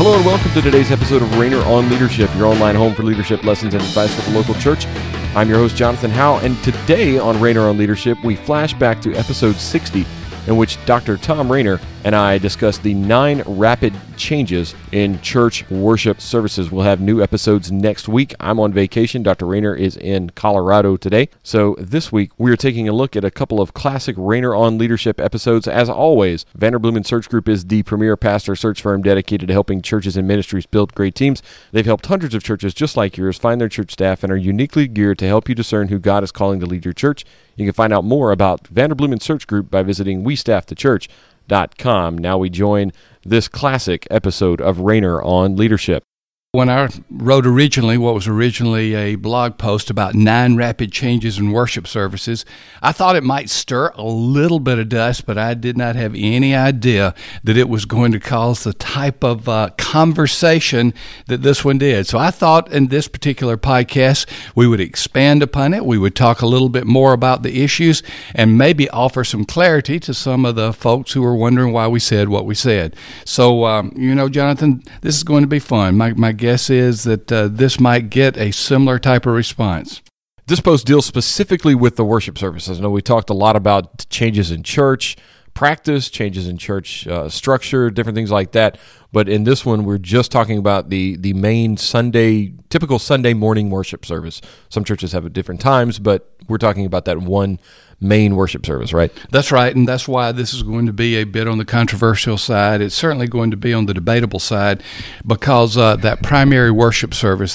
Hello and welcome to today's episode of Rainer on Leadership, your online home for leadership lessons and advice for the local church. I'm your host, Jonathan Howe, and today on Rainer on Leadership, we flash back to episode 60, in which Dr. Tom Rainer and I discussed the 9 rapid changes in church worship services. We'll have new episodes next week. I'm on vacation. Dr. Rainer is in Colorado today. So this week, we are taking a look at a couple of classic Rainer on Leadership episodes. As always, Vanderbloemen Search Group is the premier pastor search firm dedicated to helping churches and ministries build great teams. They've helped hundreds of churches just like yours find their church staff and are uniquely geared to help you discern who God is calling to lead your church. You can find out more about Vanderbloemen Search Group by visiting westaffthechurch.com. Now we join this classic episode of Rainer on Leadership. When I wrote what was originally a blog post about 9 rapid changes in worship services, I thought it might stir a little bit of dust, but I did not have any idea that it was going to cause the type of conversation that this one did. So I thought in this particular podcast, we would expand upon it. We would talk a little bit more about the issues and maybe offer some clarity to some of the folks who were wondering why we said what we said. So, Jonathan, this is going to be fun. My guess is that this might get a similar type of response. This post deals specifically with the worship services. I know we talked a lot about changes in church practice, changes in church structure, different things like that. But in this one, we're just talking about the main typical Sunday morning worship service. Some churches have it different times, but we're talking about that one main worship service, right? That's right, and that's why this is going to be a bit on the controversial side. It's certainly going to be on the debatable side because that primary worship service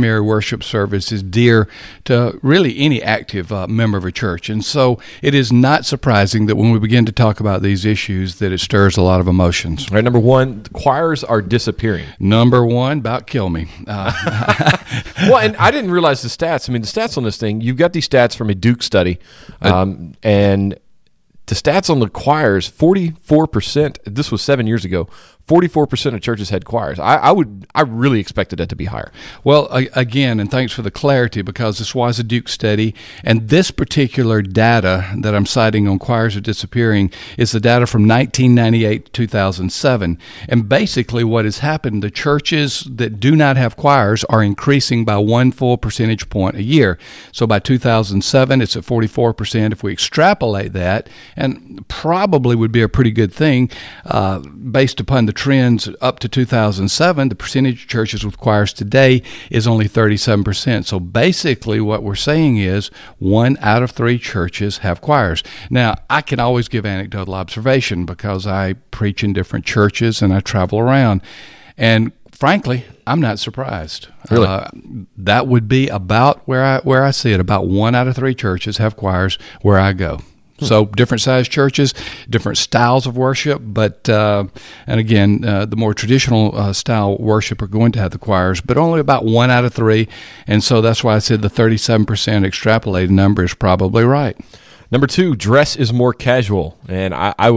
is dear to really any active member of a church. And so it is not surprising that when we begin to talk about these issues that it stirs a lot of emotions. All right, number one, the choirs are disappearing. Number one, about kill me. Well, and I didn't realize the stats. I mean, the stats on this thing, you've got these stats from a Duke study, and the stats on the choirs, 44%, this was 7 years ago, 44% of churches had choirs. I really expected that to be higher. Well, again, and thanks for the clarity, because this was a Duke study, and this particular data that I'm citing on choirs are disappearing is the data from 1998 to 2007. And basically what has happened, the churches that do not have choirs are increasing by 1 full percentage point a year. So by 2007, it's at 44%. If we extrapolate that, and probably would be a pretty good thing based upon the trends up to 2007, the percentage of churches with choirs today is only 37%. So basically what we're saying is 1 out of 3 churches have choirs. Now, I can always give anecdotal observation because I preach in different churches and I travel around. And frankly, I'm not surprised. Really? That would be about where I see it. About 1 out of 3 churches have choirs where I go. So different sized churches, different styles of worship, but and again, the more traditional style worship are going to have the choirs, but only about 1 out of 3, and so that's why I said the 37% extrapolated number is probably right. Number 2, dress is more casual, and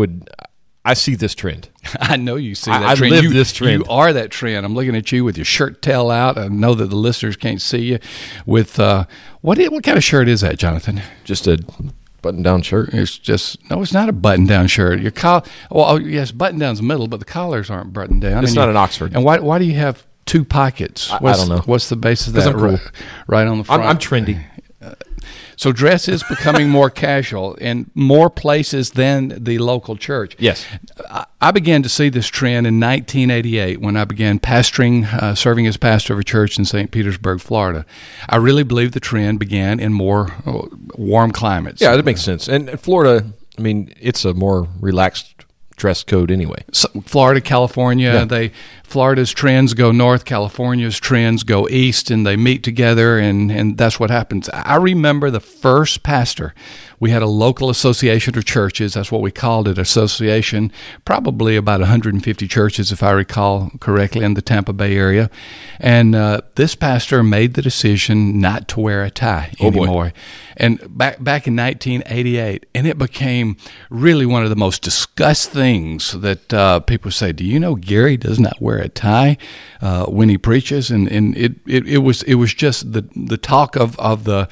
I see this trend. I know you see that trend. I live this trend. You are that trend. I'm looking at you with your shirt tail out. I know that the listeners can't see you with what kind of shirt is that, Jonathan? Just a button-down shirt. It's not a button-down shirt. Your yes, button-down's the middle, but the collars aren't buttoned down. It's not an Oxford. And why do you have 2 pockets? I don't know. What's the basis of that? I'm cool. Right on the front. I'm trendy. So dress is becoming more casual in more places than the local church. Yes. I began to see this trend in 1988 when I began pastoring, serving as pastor of a church in St. Petersburg, Florida. I really believe the trend began in more warm climates. Yeah, that makes sense. And Florida, I mean, it's a more relaxed dress code anyway. So Florida, California, Florida's trends go north, California's trends go east, and they meet together, and that's what happens. I remember the first pastor. We had a local association of churches. That's what we called it, association. Probably about 150 churches, if I recall correctly, in the Tampa Bay area. And this pastor made the decision not to wear a tie anymore. Boy. And back in 1988, and it became really one of the most discussed things that people say, do you know Gary does not wear a tie when he preaches? And it was just the talk of the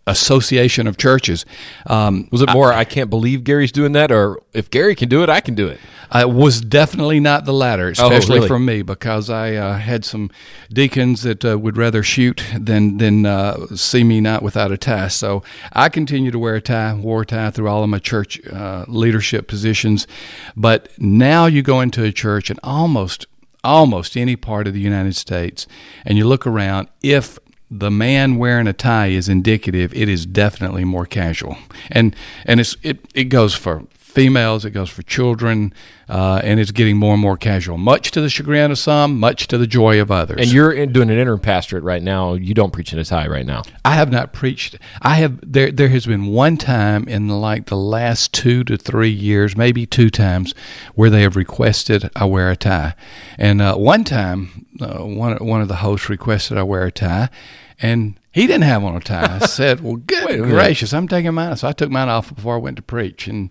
association of churches. Was it more, I can't believe Gary's doing that, or if Gary can do it, I can do it? It was definitely not the latter, especially really? from me, because I had some deacons that would rather shoot than see me not without a tie. So I continue to wear a tie, wore a tie through all of my church leadership positions. But now you go into a church in almost any part of the United States, and you look around, if the man wearing a tie is indicative, it is definitely more casual. And it goes for females, it goes for children, and it's getting more and more casual, much to the chagrin of some, much to the joy of others. And you're doing an interim pastorate right now. You don't preach in a tie right now. I have not preached. There has been one time in the last 2 to 3 years, maybe 2 times, where they have requested I wear a tie. And one time, one of the hosts requested I wear a tie, and he didn't have on a tie. I said, "Well, good gracious, I'm taking mine." So I took mine off before I went to preach. And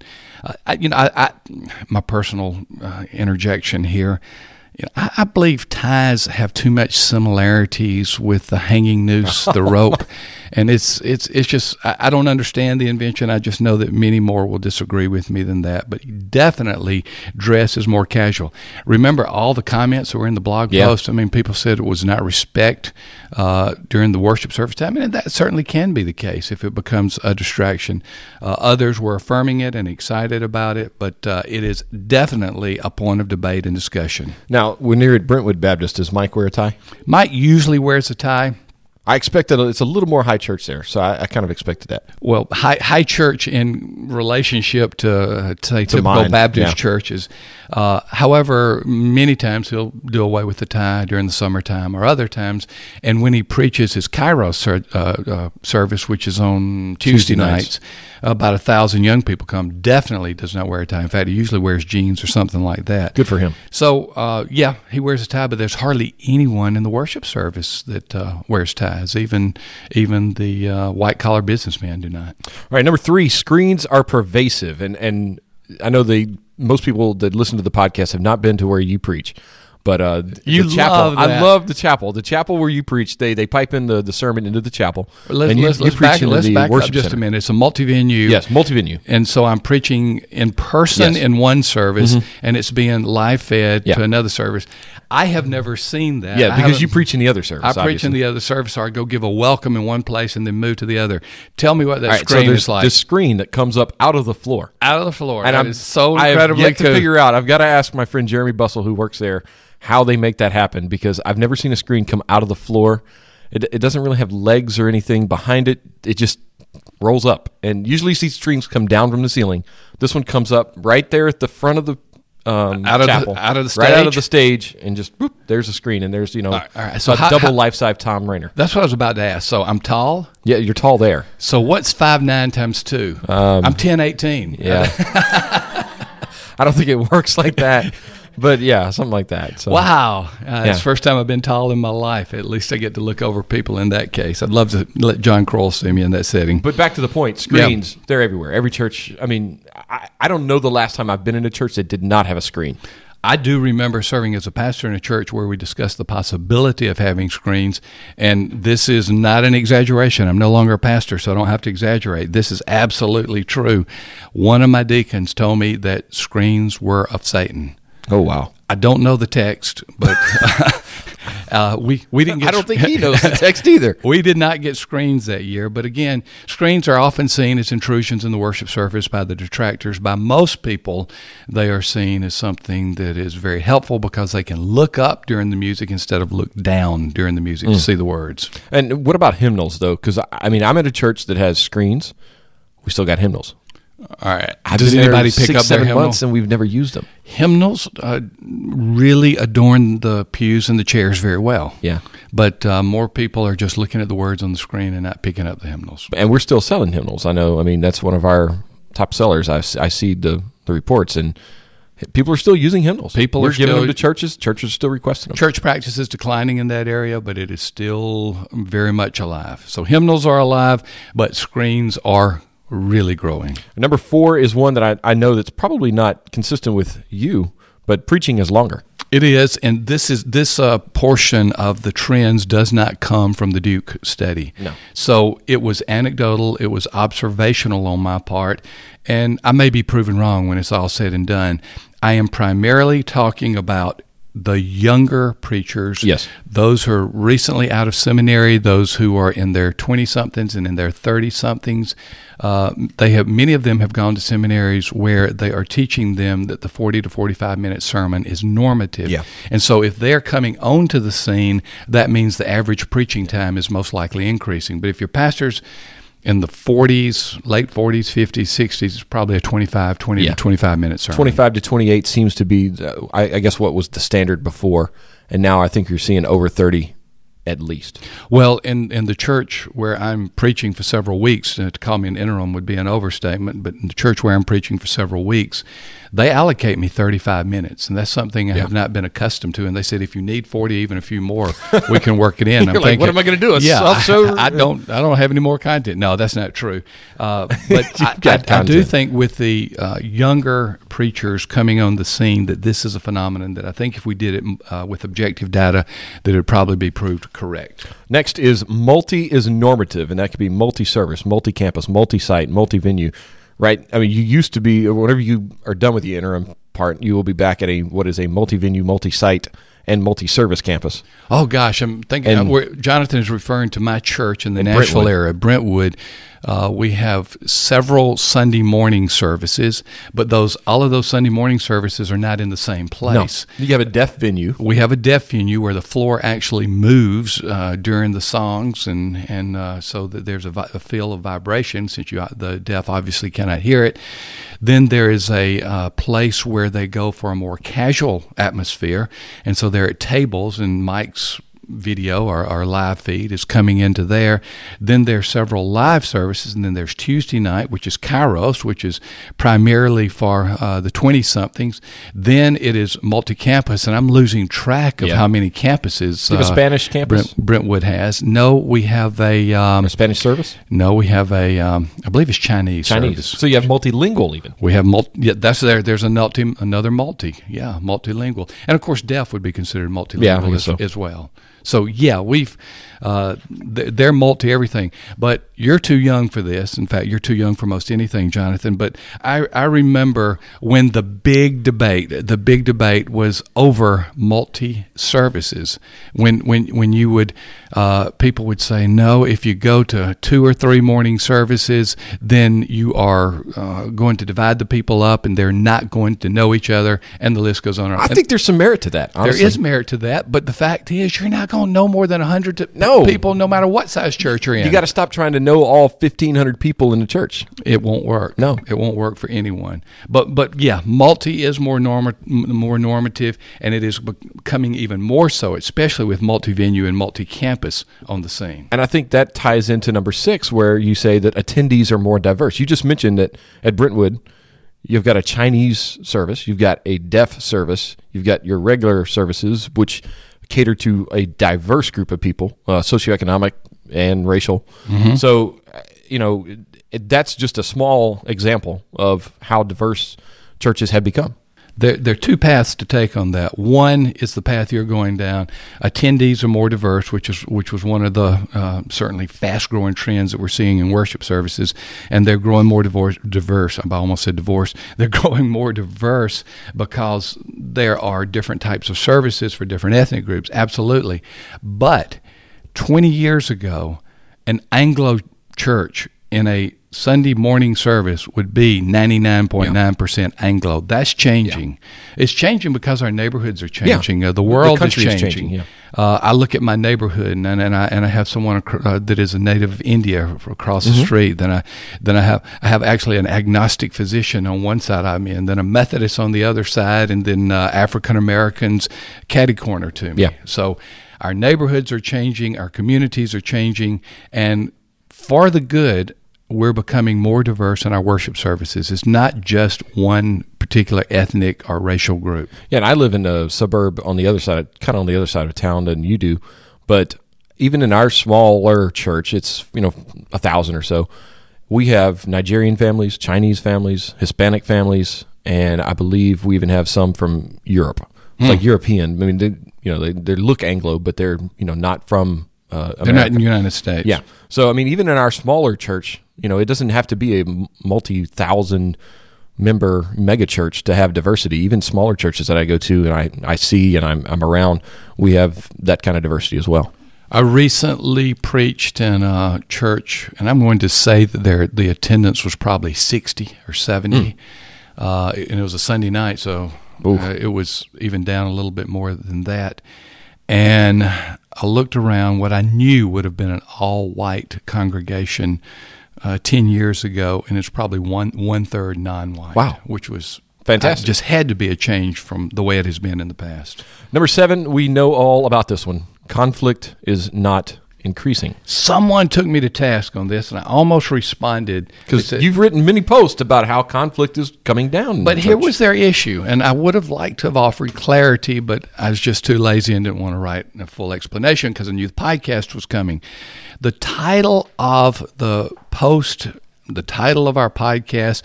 my personal interjection here. I believe ties have too much similarities with the hanging noose, the rope, and it's just I don't understand the invention. I just know that many more will disagree with me than that. But definitely, dress is more casual. Remember all the comments that were in the blog post. I mean, people said it was not respect during the worship service time, and that certainly can be the case if it becomes a distraction. Others were affirming it and excited about it, but it is definitely a point of debate and discussion. Now, when you're at Brentwood Baptist, does Mike wear a tie? Mike usually wears a tie. I expected it's a little more high church there, so I kind of expected that. Well, high church in relationship to typical mine, Baptist churches. However, many times he'll do away with the tie during the summertime or other times. And when he preaches his Kairos service, which is on Tuesday nights, about 1,000 young people come. Definitely does not wear a tie. In fact, he usually wears jeans or something like that. Good for him. So, he wears a tie, but there's hardly anyone in the worship service that wears ties. Even the white-collar businessmen do not. All right, number 3, screens are pervasive. And I know most people that listen to the podcast have not been to where you preach. But you the chapel, love that. I love the chapel. The chapel where you preach, they pipe in the sermon into the chapel. Let's back up just a minute. It's a multi-venue. Yes, multi-venue. And so I'm preaching in person in one service, and it's being live fed to another service. I have never seen that. Yeah, because you preach in the other service. I preach in the other service, or I go give a welcome in one place and then move to the other. Tell me what that screen is like. This screen that comes up out of the floor. Out of the floor. And I'm so incredibly I have yet to figure out. I've got to ask my friend Jeremy Bussell, who works there, how they make that happen, because I've never seen a screen come out of the floor. It doesn't really have legs or anything behind it. It just rolls up. And usually you see screens come down from the ceiling. This one comes up right there at the front of the chapel, out of the stage? right out of the stage, and just boop, there's a screen, and there's so a double life-size Tom Rainer. That's what I was about to ask. So I'm tall. Yeah, you're tall there. So what's 5'9" times 2? I'm 10'18". Yeah, I don't think it works like that. But yeah, something like that. So. Wow. It's the first time I've been tall in my life. At least I get to look over people in that case. I'd love to let John Kroll see me in that setting. But back to the point, screens, they're everywhere. Every church, I mean, I don't know the last time I've been in a church that did not have a screen. I do remember serving as a pastor in a church where we discussed the possibility of having screens, and this is not an exaggeration. I'm no longer a pastor, so I don't have to exaggerate. This is absolutely true. One of my deacons told me that screens were of Satan. Oh, wow. I don't know the text, but we didn't get... I don't think he knows the text either. We did not get screens that year, but again, screens are often seen as intrusions in the worship service by the detractors. By most people, they are seen as something that is very helpful because they can look up during the music instead of look down during the music to see the words. And what about hymnals, though? Because, I mean, I'm at a church that has screens. We still got hymnals. All right. Does anybody pick up their hymnal? Months and we've never used them. Hymnals really adorn the pews and the chairs very well. Yeah. But more people are just looking at the words on the screen and not picking up the hymnals. And we're still selling hymnals. I know. I mean, that's one of our top sellers. I see the reports, and people are still using hymnals. We're giving them to churches. Churches are still requesting them. Church practice is declining in that area, but it is still very much alive. So hymnals are alive, but screens are really growing. Number 4 is one that I know that's probably not consistent with you, but preaching is longer. It is, and this portion of the trends does not come from the Duke study. No. So it was anecdotal, it was observational on my part, and I may be proven wrong when it's all said and done. I am primarily talking about the younger preachers, yes, those who are recently out of seminary, those who are in their 20-somethings and in their 30-somethings. Many of them have gone to seminaries where they are teaching them that the 40 to 45-minute sermon is normative. Yeah. And so if they're coming onto the scene, that means the average preaching time is most likely increasing. But if your pastor's in the 40s, late 40s, 50s, 60s, it's probably a 20 to 25-minute sermon. 25 to 28 seems to be, I guess, what was the standard before. And now I think you're seeing over 30 at least. Well, in the church where I'm preaching for several weeks, to call me an interim would be an overstatement, but in the church where I'm preaching for several weeks, they allocate me 35 minutes, and that's something I have not been accustomed to. And they said, if you need 40, even a few more, we can work it in. You're like, what am I going to do? I don't have any more content. No, that's not true. But I do think with the younger preachers coming on the scene that this is a phenomenon that I think if we did it with objective data, that it would probably be proved correct. Next is multi is normative, and that could be multi-service, multi-campus, multi-site, multi-venue. Right? I mean, you used to be, whenever you are done with the interim part, you will be back at a multi-venue, multi-site, and multi-service campus. Oh, gosh. I'm thinking, Jonathan is referring to my church in the Nashville area, Brentwood. We have several Sunday morning services, but all of those Sunday morning services are not in the same place. No. You have a deaf venue. We have a deaf venue where the floor actually moves during the songs, and so that there's a feel of vibration, since the deaf obviously cannot hear it. Then there is a place where they go for a more casual atmosphere, and so they're at tables, and Mike's video, our live feed, is coming into there. Then there are several live services, and then there's Tuesday night, which is Kairos, which is primarily for the 20-somethings. Then it is multi-campus, and I'm losing track of how many campuses. Do you have a Spanish campus? Brentwood has. No, we have a Spanish service? No, we have I believe it's Chinese service. So you have multilingual even. We have that's there. There's another multilingual. And of course, deaf would be considered multilingual as well. So yeah, they're multi everything, but you're too young for this. In fact, you're too young for most anything, Jonathan. But I remember when the big debate was over multi services. When you would people would say, no, if you go to 2 or 3 morning services, then you are going to divide the people up, and they're not going to know each other, and the list goes on. I think there's some merit to that. Honestly. There is merit to that, but the fact is, you're not going to know more than 100 people, no matter what size church you're in. You got to stop trying to know all 1,500 people in the church. It won't work. No, it won't work for anyone. But yeah, multi is more normative, and it is becoming even more so, especially with multi-venue and multi-campus on the scene. And I think that ties into number 6, where you say that attendees are more diverse. You just mentioned that at Brentwood, you've got a Chinese service, you've got a deaf service, you've got your regular services, which cater to a diverse group of people, socioeconomic and racial. Mm-hmm. So, that's just a small example of how diverse churches have become. There are 2 paths to take on that. One is the path you're going down. Attendees are more diverse, which was one of the certainly fast-growing trends that we're seeing in worship services, and they're growing more diverse. I almost said divorce. They're growing more diverse because there are different types of services for different ethnic groups, absolutely. But 20 years ago, an Anglo church in a Sunday morning service would be 99.9% Anglo. That's changing. Yeah. It's changing because our neighborhoods are changing. The world is changing. I look at my neighborhood, and I have someone that is a native of India across the street. Then I have actually an agnostic physician on one side I'm in, then a Methodist on the other side, and then African Americans catty corner to me. Yeah. So our neighborhoods are changing, our communities are changing, and for the good, we're becoming more diverse in our worship services. It's not just one particular ethnic or racial group. Yeah, and I live in a suburb on the other side, kind of on the other side of town than you do. But even in our smaller church, it's 1,000 or so. We have Nigerian families, Chinese families, Hispanic families, and I believe we even have some from Europe. It's like European. I mean, they look Anglo, but they're not from America. They're not in the United States. Yeah. So I mean, even in our smaller church, it doesn't have to be a multi-thousand member mega church to have diversity. Even smaller churches that I go to and I see and I'm around, we have that kind of diversity as well. I recently preached in a church, and I'm going to say that the attendance was probably 60 or 70, and it was a Sunday night, so it was even down a little bit more than that. And I looked around what I knew would have been an all-white congregation 10 years ago, and it's probably one-third non-white. Wow. Which was fantastic. Just had to be a change from the way it has been in the past. Number 7, we know all about this one. Conflict is not increasing. Someone took me to task on this, and I almost responded. Because you've written many posts about how conflict is coming down. But here was their issue, and I would have liked to have offered clarity, but I was just too lazy and didn't want to write a full explanation because I knew the podcast was coming. The title of the post, the title of our podcast,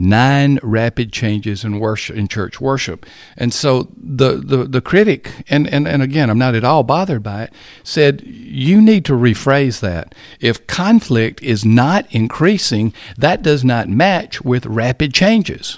9 Rapid Changes in Worship, in Church Worship. And so the critic, and again, I'm not at all bothered by it, said, you need to rephrase that. If conflict is not increasing, that does not match with rapid changes.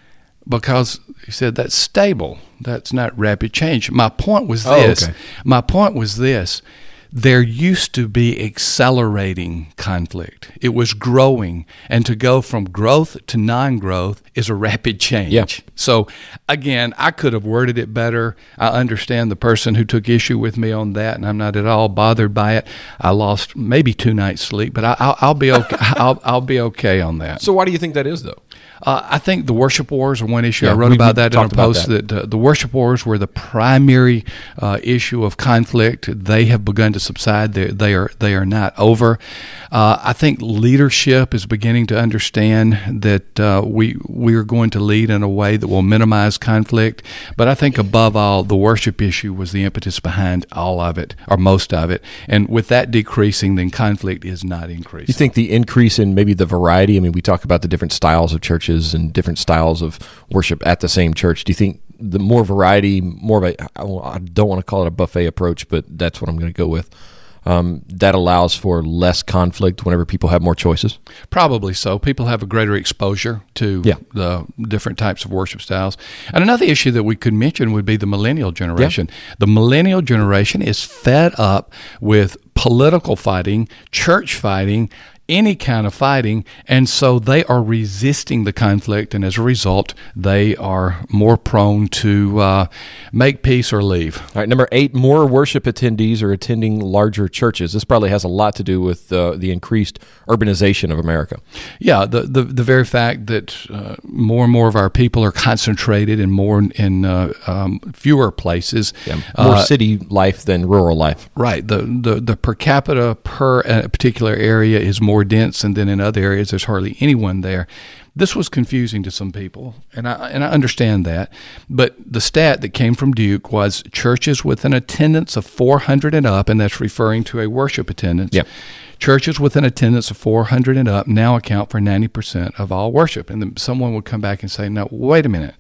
Because he said that's stable. That's not rapid change. My point was this. My point was this. There used to be accelerating conflict. It was growing, and to go from growth to non-growth is a rapid change. Yeah. So, again, I could have worded it better. I understand the person who took issue with me on that, and I'm not at all bothered by it. I lost maybe 2 nights' sleep, but I'll be okay. I'll be okay on that. So why do you think that is, though? I think the worship wars are one issue. Yeah, I wrote about that in a post that the worship wars were the primary issue of conflict. They have begun to subside. They are not over. I think leadership is beginning to understand that we are going to lead in a way that will minimize conflict. But I think above all, the worship issue was the impetus behind all of it, or most of it. And with that decreasing, then conflict is not increasing. You think the increase in maybe the variety? I mean, we talk about the different styles of churches and different styles of worship at the same church. Do you think the more variety, more of I don't want to call it a buffet approach, but that's what I'm going to go with, that allows for less conflict whenever people have more choices? Probably so. People have a greater exposure to the different types of worship styles. And another issue that we could mention would be the millennial generation. Yeah. The millennial generation is fed up with political fighting, church fighting, any kind of fighting, and so they are resisting the conflict, and as a result, they are more prone to make peace or leave. All right, number 8, more worship attendees are attending larger churches. This probably has a lot to do with the increased urbanization of America. Yeah, the very fact that more and more of our people are concentrated in fewer places. Yeah, more city life than rural life. Right. The per capita per a particular area is more dense, and then in other areas there's hardly anyone there. This was confusing to some people, and I understand that. But the stat that came from Duke was churches with an attendance of 400 and up, and that's referring to a worship attendance. Yep. Churches with an attendance of 400 and up now account for 90% of all worship. And then someone would come back and say, no, wait a minute.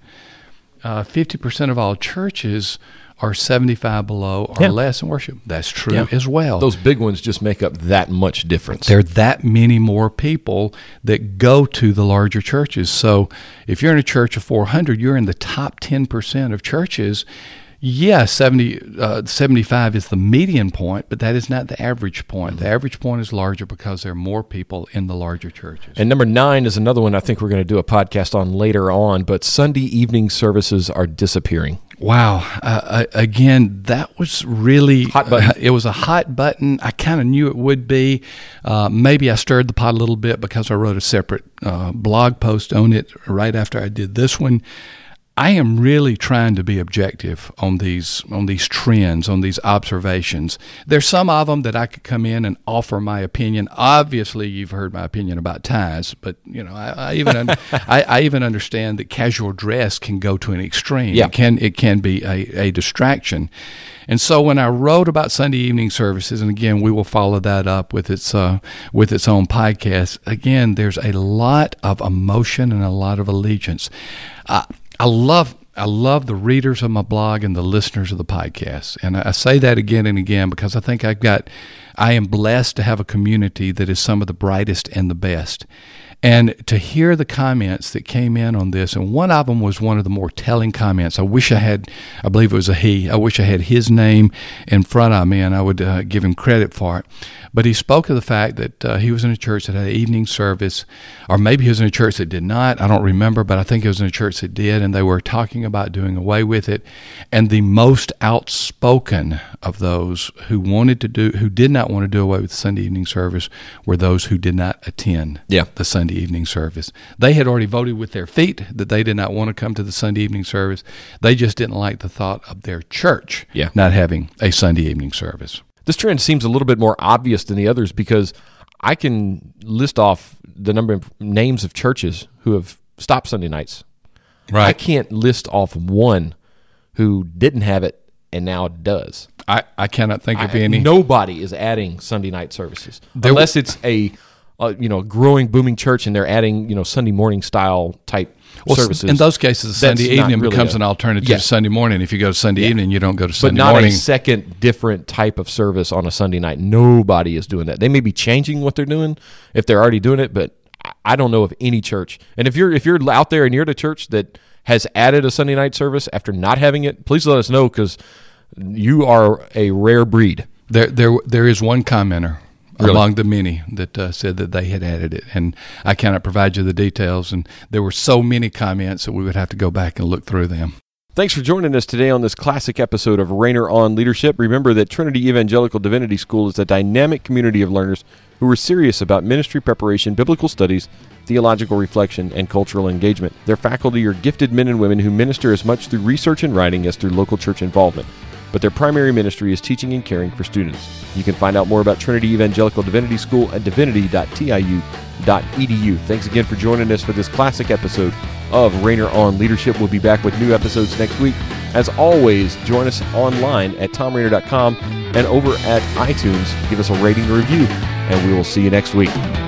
50% of all churches are 75 below or less in worship. That's true as well. Those big ones just make up that much difference. There are that many more people that go to the larger churches. So if you're in a church of 400, you're in the top 10% of churches. Yeah, 75 is the median point, but that is not the average point. The average point is larger because there are more people in the larger churches. And number 9 is another one I think we're going to do a podcast on later on, but Sunday evening services are disappearing. Wow. Again, that was really hot button. It was a hot button. I kind of knew it would be. Maybe I stirred the pot a little bit because I wrote a separate blog post on it right after I did this one. I am really trying to be objective on these trends, on these observations. There's some of them that I could come in and offer my opinion. Obviously, you've heard my opinion about ties, but I even understand that casual dress can go to an extreme. Yeah. It can be a distraction. And so when I wrote about Sunday evening services, and again, we will follow that up with its own podcast, again, there's a lot of emotion and a lot of allegiance. I love I love the readers of my blog and the listeners of the podcast. And I say that again and again because I think I am blessed to have a community that is some of the brightest and the best. And to hear the comments that came in on this, and one of them was one of the more telling comments. I believe it was a he. I wish I had his name in front of me, and I would give him credit for it. But he spoke of the fact that he was in a church that had an evening service, or maybe he was in a church that did not. I don't remember, but I think it was in a church that did, and they were talking about doing away with it. And the most outspoken of those who did not want to do away with the Sunday evening service were those who did not attend the Sunday evening service. They had already voted with their feet that they did not want to come to the Sunday evening service. They just didn't like the thought of their church not having a Sunday evening service. This trend seems a little bit more obvious than the others because I can list off the number of names of churches who have stopped Sunday nights. Right. I can't list off one who didn't have it and now does. I cannot think of any. Nobody is adding Sunday night services unless it's a growing, booming church and they're adding Sunday morning style type services. In those cases, Sunday evening becomes an alternative to Sunday morning. If you go to Sunday evening, you don't go to Sunday morning. But not a second different type of service on a Sunday night. Nobody is doing that. They may be changing what they're doing if they're already doing it, but I don't know of any church. And if you're out there and you're at a church that has added a Sunday night service after not having it, please let us know because you are a rare breed. There is one commenter among the many that said that they had added it, and I cannot provide you the details, and there were so many comments that we would have to go back and look through them. Thanks for joining us today on this classic episode of Rainer on Leadership. Remember that Trinity Evangelical Divinity School is a dynamic community of learners who are serious about ministry preparation, biblical studies, theological reflection, and cultural engagement. Their faculty are gifted men and women who minister as much through research and writing as through local church involvement. But their primary ministry is teaching and caring for students. You can find out more about Trinity Evangelical Divinity School at divinity.tiu.edu. Thanks again for joining us for this classic episode of Rainer on Leadership. We'll be back with new episodes next week. As always, join us online at tomrainer.com and over at iTunes. Give us a rating and review, and we will see you next week.